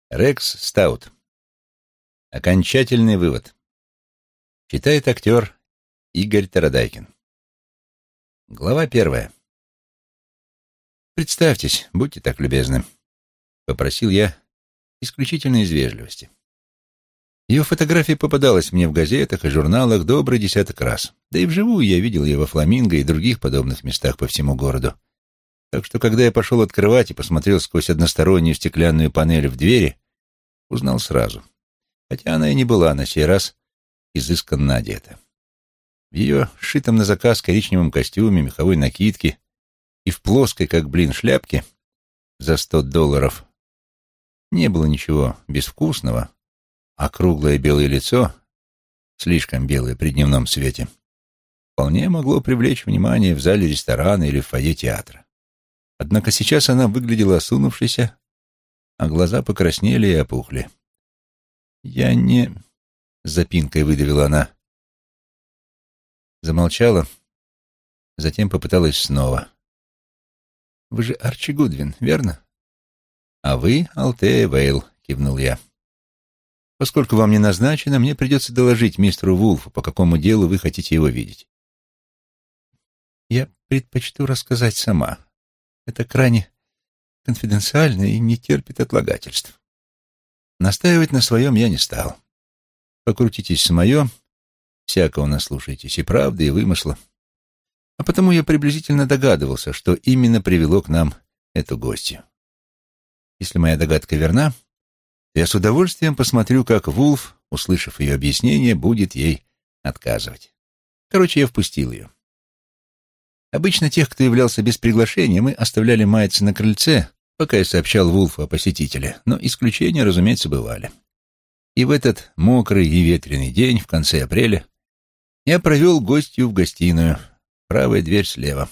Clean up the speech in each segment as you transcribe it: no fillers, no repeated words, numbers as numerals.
Рекс Стаут. Окончательный вывод. Читает актер Игорь Тарадайкин. Глава 1. «Представьтесь, будьте так любезны», — попросил я исключительно из вежливости. Ее фотография попадалась мне в газетах и журналах добрый десяток раз. Да и вживую я видел ее во «Фламинго» и других подобных местах по всему городу. Так что, когда я пошел открывать и посмотрел сквозь одностороннюю стеклянную панель в двери, узнал сразу. Хотя она и не была на сей раз изысканно одета. В ее сшитом на заказ коричневом костюме, меховой накидке и в плоской, как блин, шляпке за $100 не было ничего безвкусного, а круглое белое лицо, слишком белое при дневном свете, вполне могло привлечь внимание в зале ресторана или в фойе театра. Однако сейчас она выглядела осунувшейся, а глаза покраснели и опухли. «Я не...» — с запинкой выдавила она. Замолчала, затем попыталась снова. «Вы же Арчи Гудвин, верно?» «А вы Алтея Вейл», — кивнул я. «Поскольку вам не назначено, мне придется доложить мистеру Вулфу, по какому делу вы хотите его видеть». «Я предпочту рассказать сама. Это крайне конфиденциально и не терпит отлагательств». Настаивать на своем я не стал. Покрутитесь с мое, всякого наслушайтесь и правды, и вымысла. А потому я приблизительно догадывался, что именно привело к нам эту гостью. Если моя догадка верна, то я с удовольствием посмотрю, как Вулф, услышав ее объяснение, будет ей отказывать. Короче, я впустил ее. Обычно тех, кто являлся без приглашения, мы оставляли маяться на крыльце, пока я сообщал Вулфу о посетителе, но исключения, разумеется, бывали. И в этот мокрый и ветреный день, в конце апреля, я провел гостью в гостиную, правая дверь слева,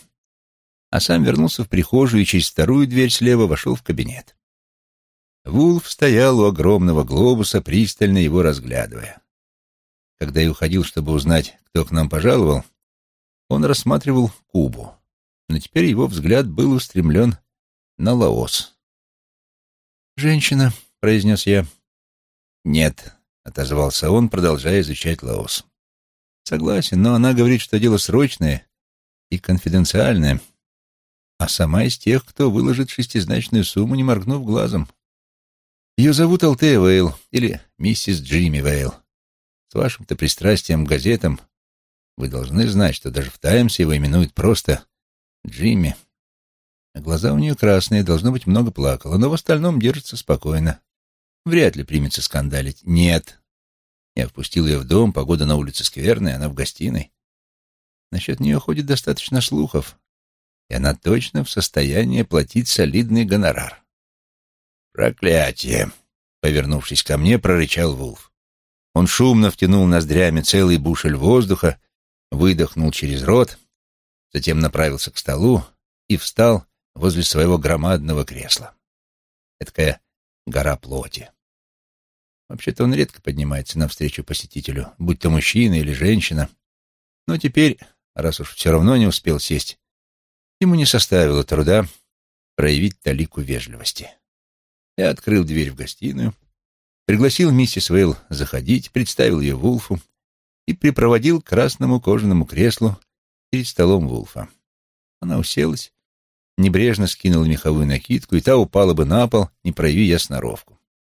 а сам вернулся в прихожую и через вторую дверь слева вошел в кабинет. Вулф стоял у огромного глобуса, пристально его разглядывая. Когда я уходил, чтобы узнать, кто к нам пожаловал, он рассматривал Кубу, но теперь его взгляд был устремлен на Лаос. «Женщина», — произнес я. «Нет», — отозвался он, продолжая изучать Лаос. «Согласен, но она говорит, что дело срочное и конфиденциальное, а сама из тех, кто выложит шестизначную сумму, не моргнув глазом. Ее зовут Алтея Вейл или миссис Джимми Вейл. С вашим-то пристрастием к газетам вы должны знать, что даже в «Таймс» его именуют просто Джимми. Глаза у нее красные, должно быть, много плакала, но в остальном держится спокойно. Вряд ли примется скандалить. Нет. Я впустил ее в дом, погода на улице скверная, она в гостиной. Насчет нее ходит достаточно слухов, и она точно в состоянии платить солидный гонорар. «Проклятие!» — повернувшись ко мне, прорычал Вулф. Он шумно втянул ноздрями целый бушель воздуха, выдохнул через рот, затем направился к столу и встал возле своего громадного кресла. Эдакая гора плоти. Вообще-то он редко поднимается навстречу посетителю, будь то мужчина или женщина. Но теперь, раз уж все равно не успел сесть, ему не составило труда проявить талику вежливости. Я открыл дверь в гостиную, пригласил миссис Вейл заходить, представил ее Вулфу и припроводил к красному кожаному креслу перед столом Вулфа. Она уселась, небрежно скинула меховую накидку, и та упала бы на пол, не прояви я сноровку.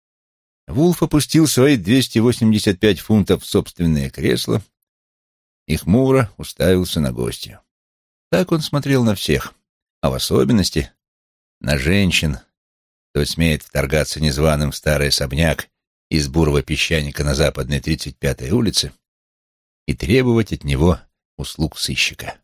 Вулф опустил свои 285 фунтов в собственное кресло и хмуро уставился на гостью. Так он смотрел на всех, а в особенности на женщин, кто смеет вторгаться незваным в старый особняк из бурого песчаника на западной 35-й улице и требовать от него услуг сыщика.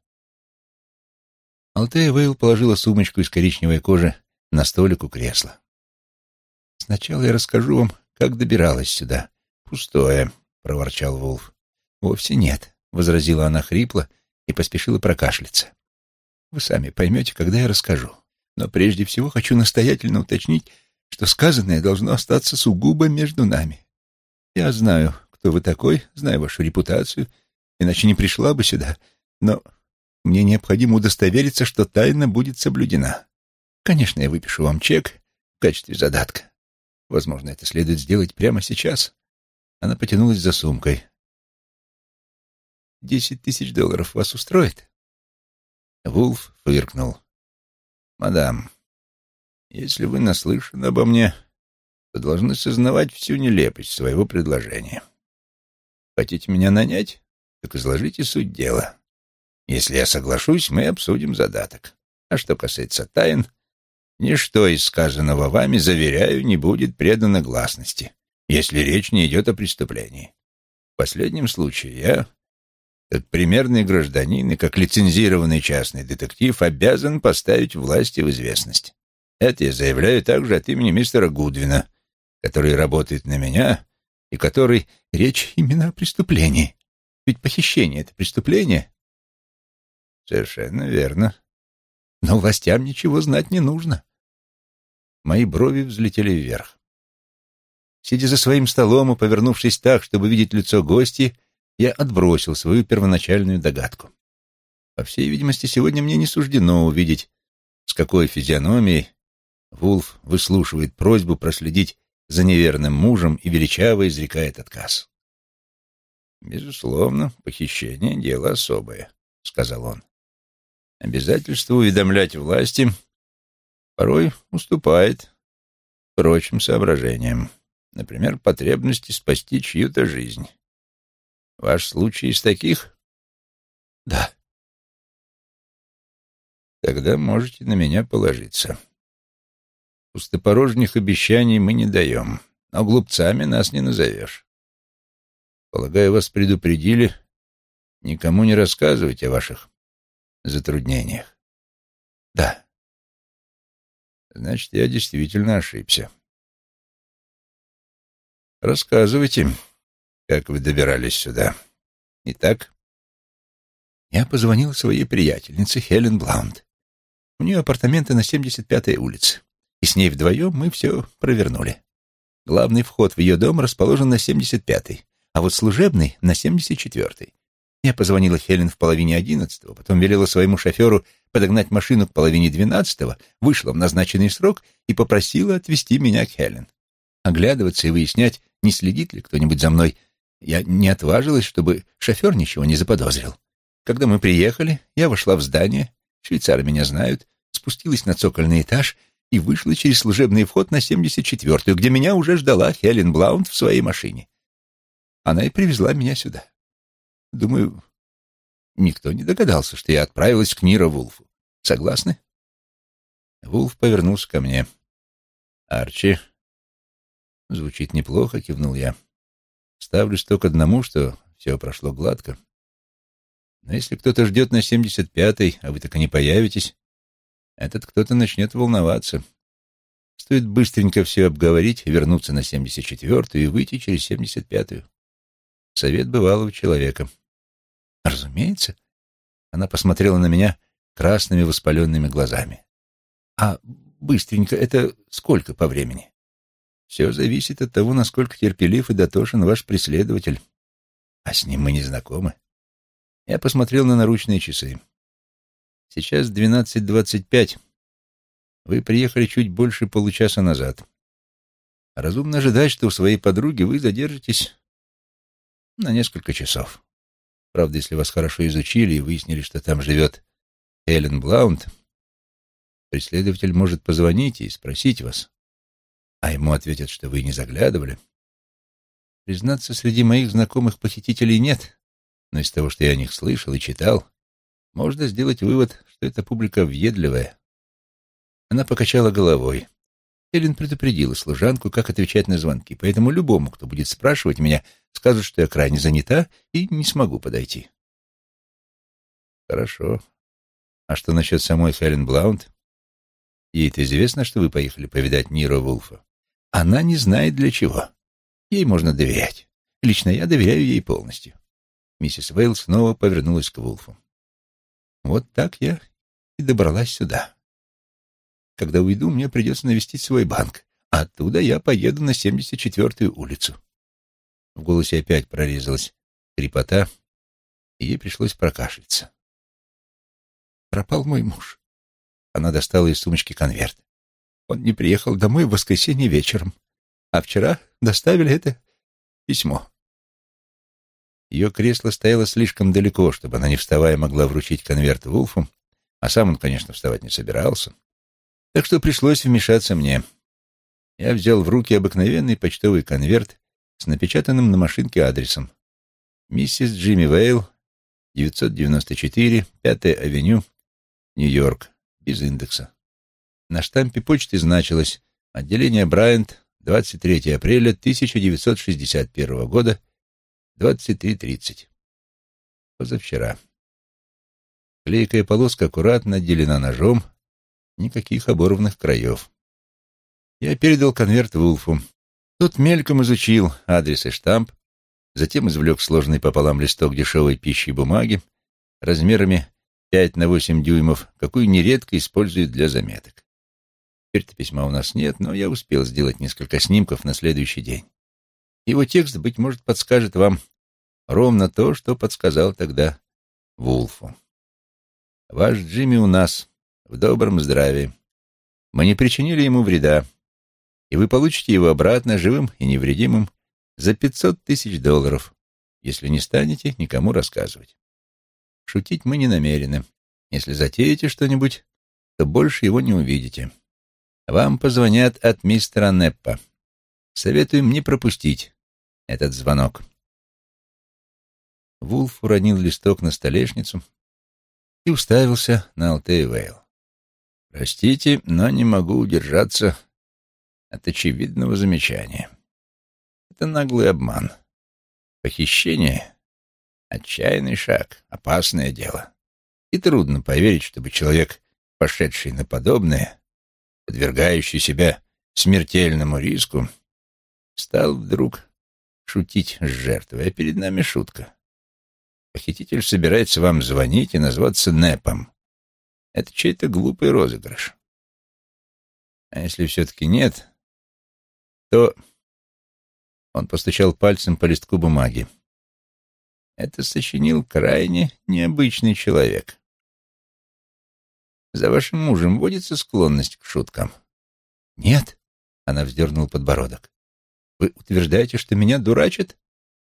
Алтея Вейл положила сумочку из коричневой кожи на столик у кресла. «Сначала я расскажу вам, как добиралась сюда». «Пустое», — проворчал Вулф. «Вовсе нет», — возразила она хрипло и поспешила прокашляться. «Вы сами поймете, когда я расскажу. Но прежде всего хочу настоятельно уточнить, что сказанное должно остаться сугубо между нами. Я знаю, кто вы такой, знаю вашу репутацию, иначе не пришла бы сюда, но мне необходимо удостовериться, что тайна будет соблюдена. Конечно, я выпишу вам чек в качестве задатка. Возможно, это следует сделать прямо сейчас. Она потянулась за сумкой. $10 000 вас устроит? Вулф фыркнул. «Мадам, если вы наслышаны обо мне, то должны сознавать всю нелепость своего предложения. Хотите меня нанять? Так изложите суть дела. Если я соглашусь, мы обсудим задаток. А что касается тайн, ничто из сказанного вами, заверяю, не будет предано гласности, если речь не идет о преступлении. В последнем случае я, как примерный гражданин и как лицензированный частный детектив, обязан поставить власти в известность. Это я заявляю также от имени мистера Гудвина, который работает на меня и который... Речь именно о преступлении. Ведь похищение — это преступление. Совершенно верно. Но властям ничего знать не нужно. Мои брови взлетели вверх. Сидя за своим столом и повернувшись так, чтобы видеть лицо гостей, я отбросил свою первоначальную догадку. По всей видимости, сегодня мне не суждено увидеть, с какой физиономией Вулф выслушивает просьбу проследить за неверным мужем и величаво изрекает отказ. «Безусловно, похищение — дело особое», — сказал он. «Обязательство уведомлять власти порой уступает прочим соображениям, например, потребности спасти чью-то жизнь. Ваш случай из таких?» «Да». «Тогда можете на меня положиться. Пустопорожних обещаний мы не даем, но глупцами нас не назовешь. Полагаю, вас предупредили никому не рассказывать о ваших затруднениях?» «Да». «Значит, я действительно ошибся. Рассказывайте, как вы добирались сюда. Итак?» Я позвонил своей приятельнице Хелен Блаунд. У нее апартаменты на 75-й улице. И с ней вдвоем мы все провернули. Главный вход в ее дом расположен на 75-й, а вот служебный — на 74-й. Я позвонила Хелен в 10:30, потом велела своему шоферу подогнать машину к 11:30, вышла в назначенный срок и попросила отвезти меня к Хелен. Оглядываться и выяснять, не следит ли кто-нибудь за мной, я не отважилась, чтобы шофер ничего не заподозрил. Когда мы приехали, я вошла в здание, швейцары меня знают, спустилась на цокольный этаж и вышла через служебный вход на 74-ю, где меня уже ждала Хелен Блаунд в своей машине. Она и привезла меня сюда. Думаю, никто не догадался, что я отправилась к Ниро Вулфу. Согласны?» Вулф повернулся ко мне. «Арчи, звучит неплохо», — кивнул я. «Ставлюсь только к одному, что все прошло гладко. Но если кто-то ждет на 75-й, а вы так и не появитесь, этот кто-то начнет волноваться. Стоит быстренько все обговорить, вернуться на 74-ю и выйти через 75-ю. Совет бывалого человека». «Разумеется». Она посмотрела на меня красными воспаленными глазами. «А быстренько — это сколько по времени?» «Все зависит от того, насколько терпелив и дотошен ваш преследователь. А с ним мы не знакомы». Я посмотрел на наручные часы. «Сейчас 12:25. Вы приехали чуть больше получаса назад. Разумно ожидать, что у своей подруги вы задержитесь на несколько часов. Правда, если вас хорошо изучили и выяснили, что там живет Хелен Блаунд, преследователь может позвонить и спросить вас, а ему ответят, что вы не заглядывали. Признаться, среди моих знакомых похитителей нет, но из того, что я о них слышал и читал, можно сделать вывод, что эта публика въедливая». Она покачала головой. Хелен предупредила служанку, как отвечать на звонки, поэтому любому, кто будет спрашивать меня, скажут, что я крайне занята и не смогу подойти. «Хорошо. А что насчет самой Хелен Блаунд? Ей-то известно, что вы поехали повидать Ниро Вулфа. Она не знает для чего. Ей можно доверять. Лично я доверяю ей полностью». Миссис Вейл снова повернулась к Вулфу. «Вот так я и добралась сюда. Когда уйду, мне придется навестить свой банк, а оттуда я поеду на 74-ю улицу». В голосе опять прорезалась хрипота, и ей пришлось прокашляться. «Пропал мой муж». Она достала из сумочки конверт. «Он не приехал домой в воскресенье вечером. А вчера доставили это письмо». Ее кресло стояло слишком далеко, чтобы она, не вставая, могла вручить конверт Вулфу, а сам он, конечно, вставать не собирался. Так что пришлось вмешаться мне. Я взял в руки обыкновенный почтовый конверт с напечатанным на машинке адресом. Миссис Джимми Вейл, 994, 5-я авеню, Нью-Йорк, без индекса. На штампе почты значилось: отделение Брайант, 23 апреля 1961 года, 23:30. Позавчера. Клейкая полоска аккуратно отделена ножом, никаких оборванных краев. Я передал конверт Вулфу. Тот мельком изучил адрес и штамп, затем извлек сложенный пополам листок дешевой пищи и бумаги размерами 5 на 8 дюймов, какую нередко используют для заметок. Теперь-то письма у нас нет, но я успел сделать несколько снимков на следующий день. Его текст, быть может, подскажет вам ровно то, что подсказал тогда Вулфу. Ваш Джимми у нас, в добром здравии. Мы не причинили ему вреда, и вы получите его обратно живым и невредимым за $500 000, если не станете никому рассказывать. Шутить мы не намерены. Если затеете что-нибудь, то больше его не увидите. Вам позвонят от мистера Неппа. Советуем не пропустить этот звонок. Вулф уронил листок на столешницу и уставился на Алтея Вейл. «Простите, но не могу удержаться от очевидного замечания. Это наглый обман. Похищение — отчаянный шаг, опасное дело. И трудно поверить, чтобы человек, пошедший на подобное, подвергающий себя смертельному риску, стал вдруг шутить с жертвой. А перед нами шутка. Похититель собирается вам звонить и назваться Непом. Это чей-то глупый розыгрыш. А если все-таки нет, то...» Он постучал пальцем по листку бумаги. «Это сочинил крайне необычный человек. За вашим мужем водится склонность к шуткам?» «Нет», — она вздернула подбородок. «Вы утверждаете, что меня дурачат?»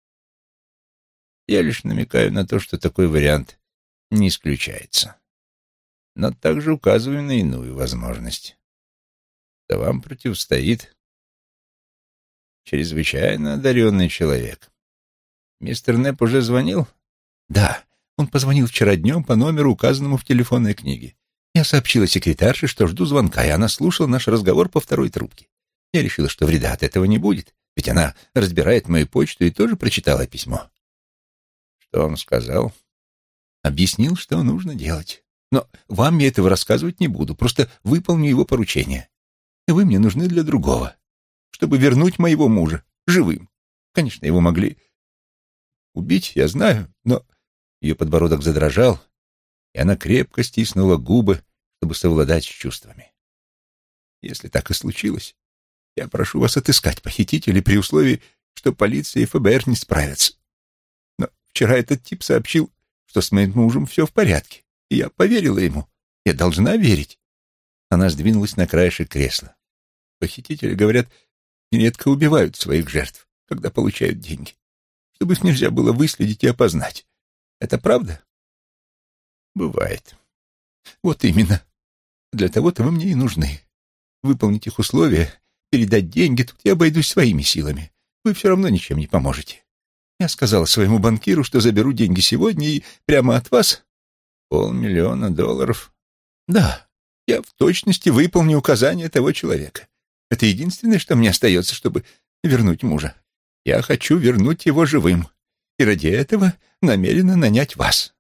«Я лишь намекаю на то, что такой вариант не исключается. Но также указываю на иную возможность. Да вам противостоит чрезвычайно одаренный человек. Мистер Непп уже звонил?» «Да, он позвонил вчера днем по номеру, указанному в телефонной книге. Я сообщила секретарше, что жду звонка, и она слушала наш разговор по второй трубке. Я решила, что вреда от этого не будет, ведь она разбирает мою почту и тоже прочитала письмо». «Что он сказал?» «Объяснил, что нужно делать. Но вам я этого рассказывать не буду, просто выполню его поручение. И вы мне нужны для другого, чтобы вернуть моего мужа живым. Конечно, его могли убить, я знаю, но...» Ее подбородок задрожал, и она крепко стиснула губы, чтобы совладать с чувствами. «Если так и случилось, я прошу вас отыскать похитителей при условии, что полиция и ФБР не справятся. Но вчера этот тип сообщил, что с моим мужем все в порядке, и я поверила ему. Я должна верить». Она сдвинулась на краешек кресла. «Похитители, говорят, нередко убивают своих жертв, когда получают деньги, чтобы их нельзя было выследить и опознать. Это правда?» «Бывает». «Вот именно. Для того-то вы мне и нужны. Выполнить их условия, передать деньги, тут я обойдусь своими силами. Вы все равно ничем не поможете. Я сказала своему банкиру, что заберу деньги сегодня и прямо от вас...» $500 000. «Да, я в точности выполню указания того человека. Это единственное, что мне остается, чтобы вернуть мужа. Я хочу вернуть его живым, и ради этого намерена нанять вас».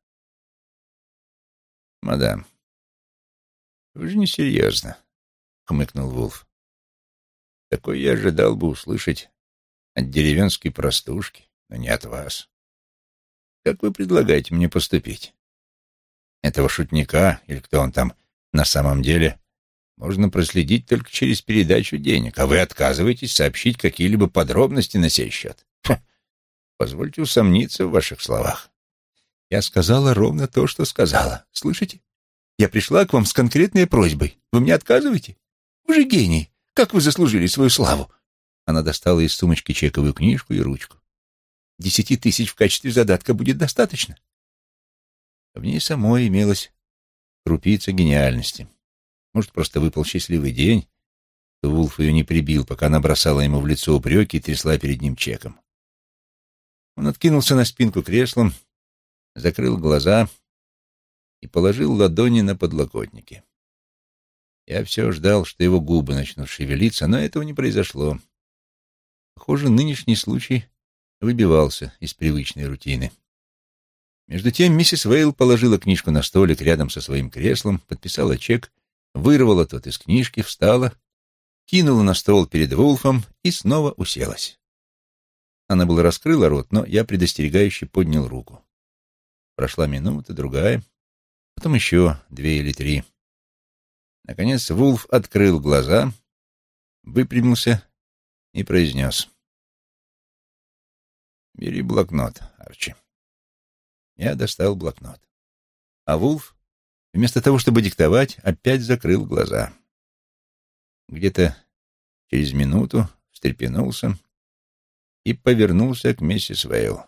«Мадам, вы же не серьезно», — хмыкнул Вулф. «Такой я ожидал бы услышать от деревенской простушки, но не от вас. Как вы предлагаете мне поступить? Этого шутника, или кто он там на самом деле, можно проследить только через передачу денег, а вы отказываетесь сообщить какие-либо подробности на сей счет. Позвольте усомниться в ваших словах». «Я сказала ровно то, что сказала. Слышите? Я пришла к вам с конкретной просьбой. Вы мне отказываете? Вы же гений. Как вы заслужили свою славу?» Она достала из сумочки чековую книжку и ручку. 10 тысяч в качестве задатка будет достаточно. В ней самой имелась крупица гениальности. Может, просто выпал счастливый день, что Вулф ее не прибил, пока она бросала ему в лицо упреки и трясла перед ним чеком. Он откинулся на спинку кресла, закрыл глаза и положил ладони на подлокотники. Я все ждал, что его губы начнут шевелиться, но этого не произошло. Похоже, нынешний случай выбивался из привычной рутины. Между тем миссис Вейл положила книжку на столик рядом со своим креслом, подписала чек, вырвала тот из книжки, встала, кинула на стол перед Вулфом и снова уселась. Она была раскрыла рот, но я предостерегающе поднял руку. Прошла минута, другая, потом еще 2 или 3. Наконец Вулф открыл глаза, выпрямился и произнес: «Бери блокнот, Арчи». Я достал блокнот. А Вулф, вместо того, чтобы диктовать, опять закрыл глаза. Где-то через минуту встрепенулся и повернулся к миссис Вейл.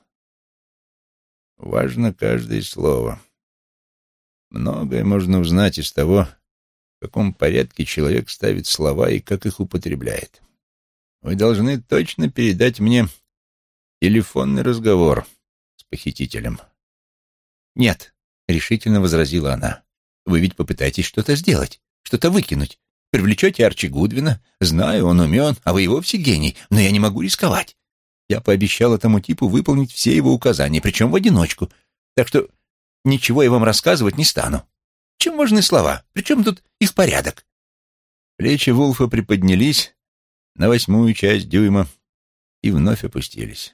«Важно каждое слово. Многое можно узнать из того, в каком порядке человек ставит слова и как их употребляет. Вы должны точно передать мне телефонный разговор с похитителем». «Нет», — решительно возразила она. «Вы ведь попытаетесь что-то сделать, что-то выкинуть. Привлечете Арчи Гудвина. Знаю, он умен, а вы и вовсе гений, но я не могу рисковать. Я пообещал этому типу выполнить все его указания, причем в одиночку. Так что ничего я вам рассказывать не стану. Чем важны слова? Причем тут их порядок?» Плечи Вулфа приподнялись на 1/8 часть дюйма и вновь опустились.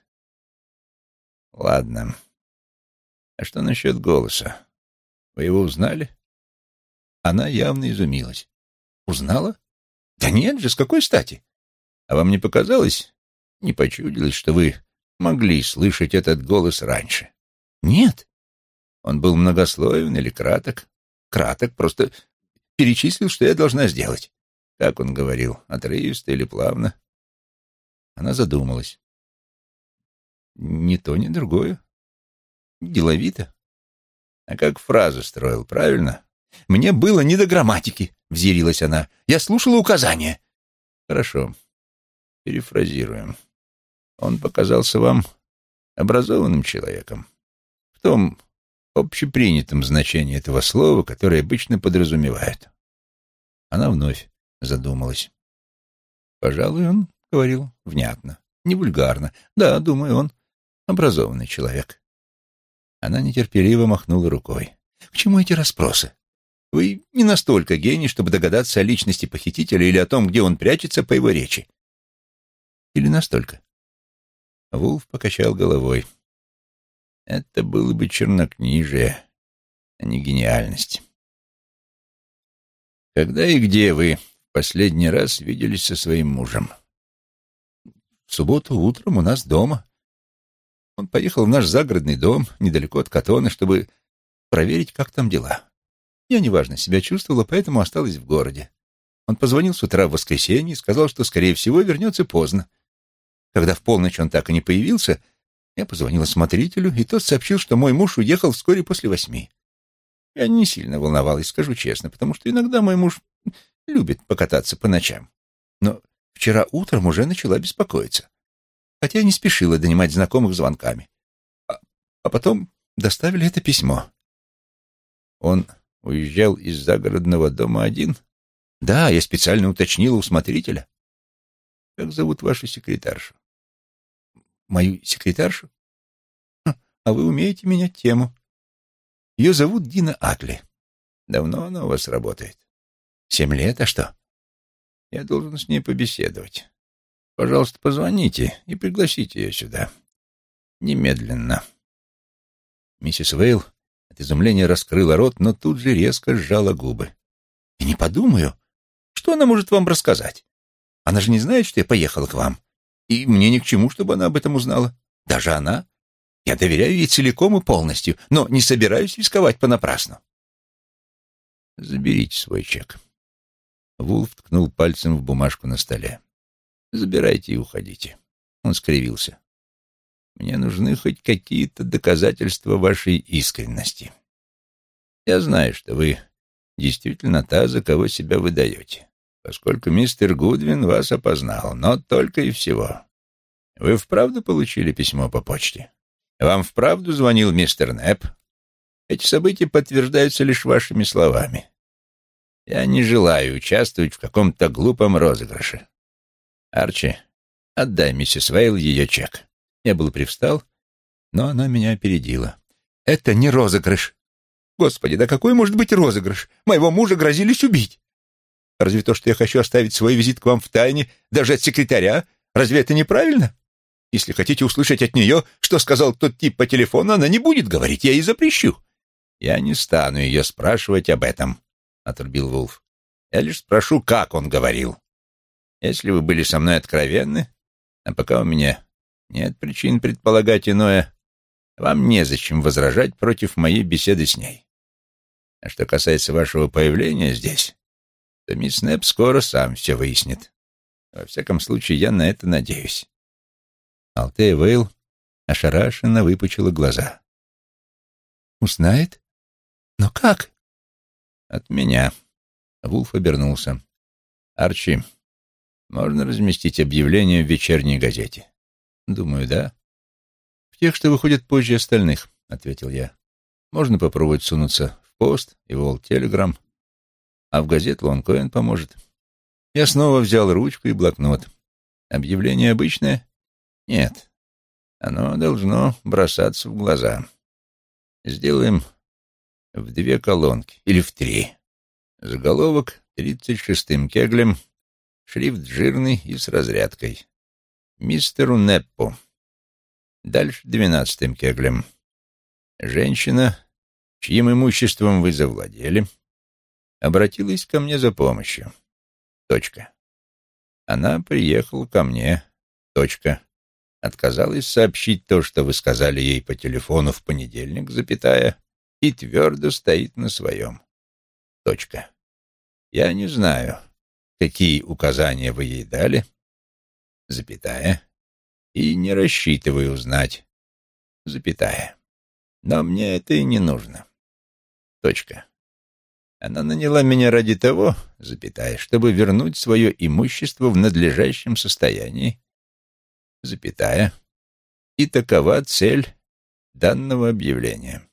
«Ладно. А что насчет голоса? Вы его узнали?» Она явно изумилась. «Узнала? Да нет же, с какой стати? А вам не показалось, не почудилось, что вы могли слышать этот голос раньше?» «Нет». «Он был многословен или краток?» «Краток, просто перечислил, что я должна сделать». «Как он говорил, отрывисто или плавно?» Она задумалась. «Ни то, ни другое. Деловито». «А как фразу строил, правильно?» «Мне было не до грамматики», — взъярилась она. «Я слушала указания». «Хорошо. Перефразируем. Он показался вам образованным человеком. В том общепринятом значении этого слова, которое обычно подразумевает». Она вновь задумалась. «Пожалуй, он говорил внятно, не вульгарно. Да, думаю, он образованный человек». Она нетерпеливо махнула рукой. «К чему эти расспросы? Вы не настолько гений, чтобы догадаться о личности похитителя или о том, где он прячется по его речи. Или настолько?» Вулф покачал головой. «Это было бы чернокнижие, а не гениальность. Когда и где вы в последний раз виделись со своим мужем?» «В субботу утром у нас дома. Он поехал в наш загородный дом, недалеко от Каттоны, чтобы проверить, как там дела. Я неважно себя чувствовала, поэтому осталась в городе. Он позвонил с утра в воскресенье и сказал, что, скорее всего, вернется поздно. Когда в полночь он так и не появился, я позвонила смотрителю, и тот сообщил, что мой муж уехал вскоре после 8. Я не сильно волновалась, скажу честно, потому что иногда мой муж любит покататься по ночам. Но вчера утром уже начала беспокоиться, хотя я не спешила донимать знакомых звонками. А потом доставили это письмо». «Он уезжал из загородного дома один?» «Да, я специально уточнила у смотрителя». «Как зовут вашу секретаршу?» «Мою секретаршу? А вы умеете менять тему. Ее зовут Дина Атли». «Давно она у вас работает?» 7 лет, а что?» «Я должен с ней побеседовать. Пожалуйста, позвоните и пригласите ее сюда. Немедленно». Миссис Вейл от изумления раскрыла рот, но тут же резко сжала губы. «Я не подумаю. Что она может вам рассказать? Она же не знает, что я поехала к вам. И мне ни к чему, чтобы она об этом узнала. Даже она. Я доверяю ей целиком и полностью, но не собираюсь рисковать понапрасну». «Заберите свой чек». Вулф ткнул пальцем в бумажку на столе. Забирайте и уходите. Он скривился. Мне нужны хоть какие-то доказательства вашей искренности. Я знаю, что вы действительно та, за кого себя выдаете, поскольку мистер Гудвин вас опознал, но только и всего. Вы вправду получили письмо по почте? Вам вправду звонил мистер Нэп? Эти события подтверждаются лишь вашими словами. Я не желаю участвовать в каком-то глупом розыгрыше. Арчи, отдай миссис Вейл ее чек. Я был привстал, но она меня опередила. Это не розыгрыш. Господи, да какой может быть розыгрыш? Моего мужа грозились убить. Разве то, что я хочу оставить свой визит к вам в тайне, даже от секретаря, разве это неправильно? Если хотите услышать от нее, что сказал тот тип по телефону, она не будет говорить, я ей запрещу. Я не стану ее спрашивать об этом, — отрубил Вулф. Я лишь спрошу, как он говорил. Если вы были со мной откровенны, а пока у меня нет причин предполагать иное, вам незачем возражать против моей беседы с ней. А что касается вашего появления здесь, то мисс Нэп скоро сам все выяснит. Во всяком случае, я на это надеюсь. Алтея Вейл ошарашенно выпучила глаза. «Узнает? Но как?» «От меня». Вулф обернулся. «Арчи, можно разместить объявление в вечерней газете?» «Думаю, да». «В тех, что выходят позже остальных», — ответил я. «Можно попробовать сунуться в Пост и Волт Телеграм, а в газету Лонкоин поможет». Я снова взял ручку и блокнот. «Объявление обычное?» «Нет. Оно должно бросаться в глаза. Сделаем в 2 колонки или в 3. Заголовок 36-м кеглем, шрифт жирный и с разрядкой. Мистеру Неппу. Дальше 12-м кеглем. Женщина, чьим имуществом вы завладели, обратилась ко мне за помощью. Точка. Она приехала ко мне. Точка. Отказалась сообщить то, что вы сказали ей по телефону в понедельник, запятая, и твердо стоит на своем. Точка. Я не знаю, какие указания вы ей дали, запятая, и не рассчитываю узнать, запятая. Но мне это и не нужно. Точка. Она наняла меня ради того, запятая, чтобы вернуть свое имущество в надлежащем состоянии, запятая, и такова цель данного объявления.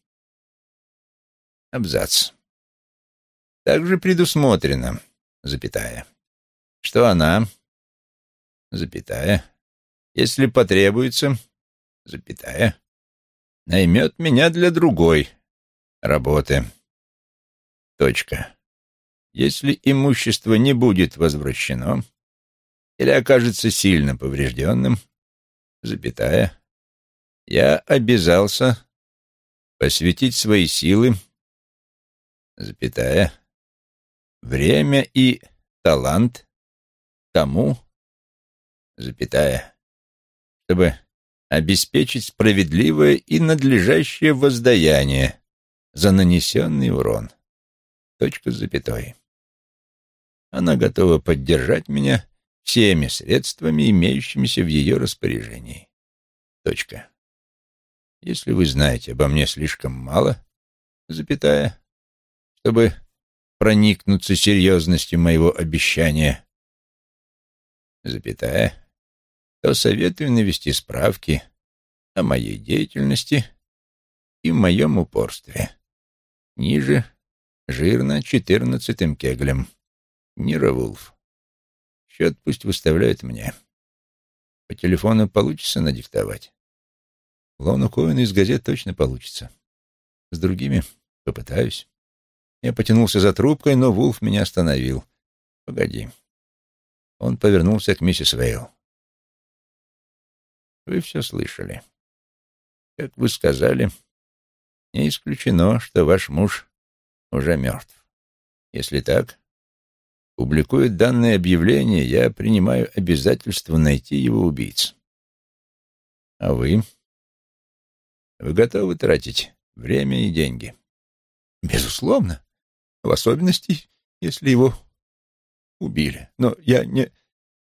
Абзац. Также предусмотрено, запятая, что она, запятая, если потребуется, запятая, наймет меня для другой работы. Точка. Если имущество не будет возвращено или окажется сильно поврежденным, запятая, я обязался посвятить свои силы, запятая, время и талант тому, запятая, чтобы обеспечить справедливое и надлежащее воздаяние за нанесенный урон. Точка с запятой. Она готова поддержать меня всеми средствами, имеющимися в ее распоряжении. Точка. Если вы знаете обо мне слишком мало, запятая, чтобы проникнуться серьезностью моего обещания, запятая, то советую навести справки о моей деятельности и моем упорстве. Ниже жирно 14-м кеглем. Нира Вулф. Счет пусть выставляют мне. По телефону получится надиктовать? Лону Коэну из газет точно получится. С другими попытаюсь. Я потянулся за трубкой, но Вулф меня остановил. Погоди. Он повернулся к миссис Вейл. Вы все слышали. Как вы сказали, не исключено, что ваш муж уже мертв. Если так, публикуя данное объявление, я принимаю обязательство найти его убийц. А вы? Вы готовы тратить время и деньги? Безусловно. В особенности, если его убили. Но я не...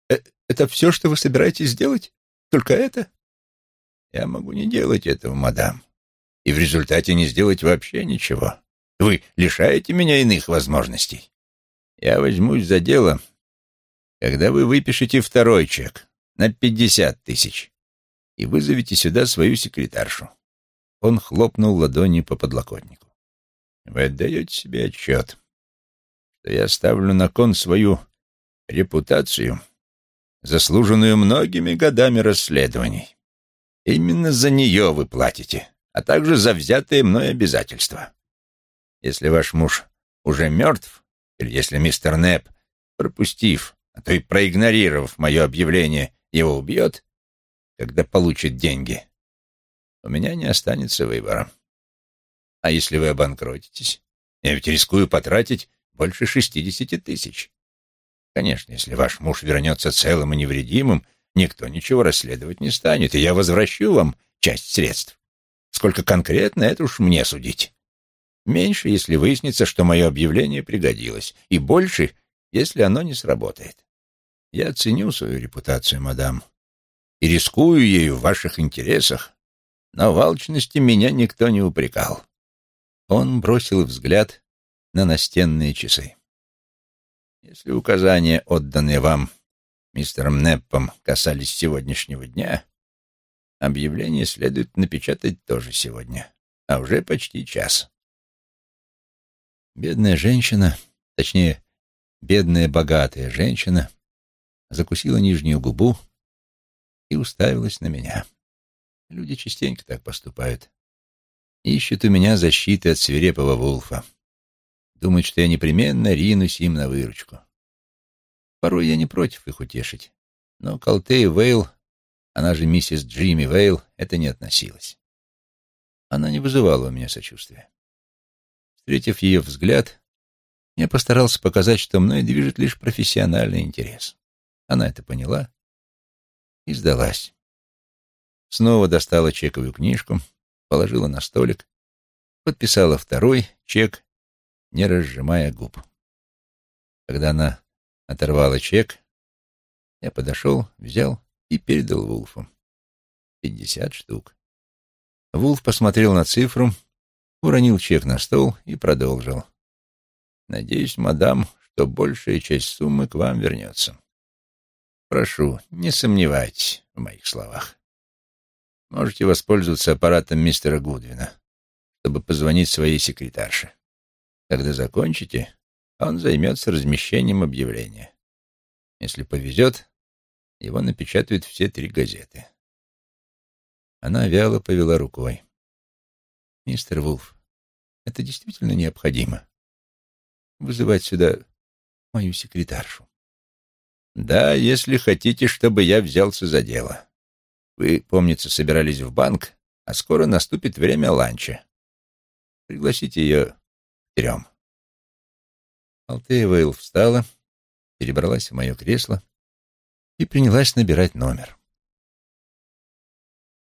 Это все, что вы собираетесь сделать? Только это? Я могу не делать этого, мадам, и в результате не сделать вообще ничего. Вы лишаете меня иных возможностей. Я возьмусь за дело, когда вы выпишете второй чек на 50 тысяч и вызовете сюда свою секретаршу. Он хлопнул ладонью по подлокотнику. Вы отдаете себе отчет, что я ставлю на кон свою репутацию, заслуженную многими годами расследований. Именно за нее вы платите, а также за взятые мной обязательства. Если ваш муж уже мертв, или если мистер Непп, пропустив, а то и проигнорировав мое объявление, его убьет, когда получит деньги, у меня не останется выбора. А если вы обанкротитесь, я ведь рискую потратить больше 60 тысяч. Конечно, если ваш муж вернется целым и невредимым, никто ничего расследовать не станет, и я возвращу вам часть средств. Сколько конкретно, это уж мне судить. Меньше, если выяснится, что мое объявление пригодилось, и больше, если оно не сработает. Я ценю свою репутацию, мадам, и рискую ею в ваших интересах, но в алчности меня никто не упрекал. Он бросил взгляд на настенные часы. Если указания, отданные вам мистером Неппом, касались сегодняшнего дня, объявление следует напечатать тоже сегодня, а уже почти час. Бедная женщина, точнее, бедная богатая женщина, закусила нижнюю губу и уставилась на меня. Люди частенько так поступают. Ищут у меня защиты от свирепого Вулфа. Думают, что я непременно ринусь им на выручку. Порой я не против их утешить, но к Алтее Вейл, она же миссис Джимми Вейл, это не относилось. Она не вызывала у меня сочувствия. Встретив ее взгляд, я постарался показать, что мной движет лишь профессиональный интерес. Она это поняла и сдалась. Снова достала чековую книжку, положила на столик, подписала второй чек, не разжимая губ. Когда она оторвала чек, я подошел, взял и передал Вулфу. 50 штук. Вулф посмотрел на цифру, уронил чек на стол и продолжил. «Надеюсь, мадам, что большая часть суммы к вам вернется. Прошу, не сомневайтесь в моих словах. Можете воспользоваться аппаратом мистера Гудвина, чтобы позвонить своей секретарше. Когда закончите, он займется размещением объявления. Если повезет, его напечатают все 3 газеты». Она вяло повела рукой. «Мистер Вулф, это действительно необходимо? Вызывать сюда мою секретаршу?» «Да, если хотите, чтобы я взялся за дело. Вы, помнится, собирались в банк, а скоро наступит время ланча. Пригласите ее к 3. Алтея Вейл встала, перебралась в мое кресло и принялась набирать номер.